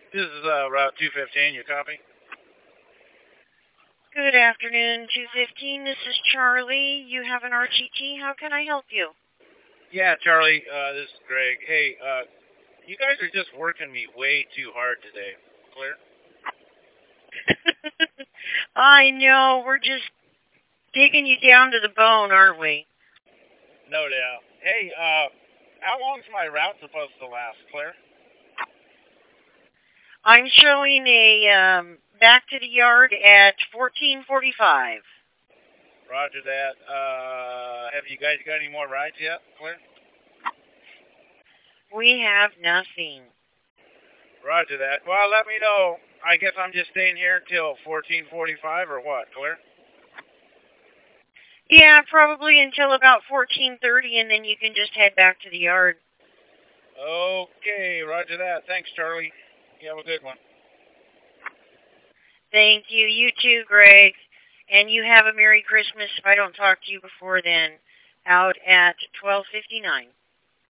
This is Route 215. You copy? Good afternoon, 215. This is Charlie. You have an RTT. How can I help you? Yeah, Charlie. This is Greg. Hey, you guys are just working me way too hard today. Clear? I know. We're just digging you down to the bone, aren't we? No doubt. Hey, how long's my route supposed to last? Clear? I'm showing a back to the yard at 14:45. Roger that. Have you guys got any more rides yet? Clear? We have nothing. Roger that. Well, let me know. I guess I'm just staying here until 14:45 or what? Clear? Yeah, probably until about 14:30, and then you can just head back to the yard. Okay, roger that. Thanks, Charlie. You have a good one. Thank you. You too, Greg. And you have a Merry Christmas if I don't talk to you before then. Out at 12:59.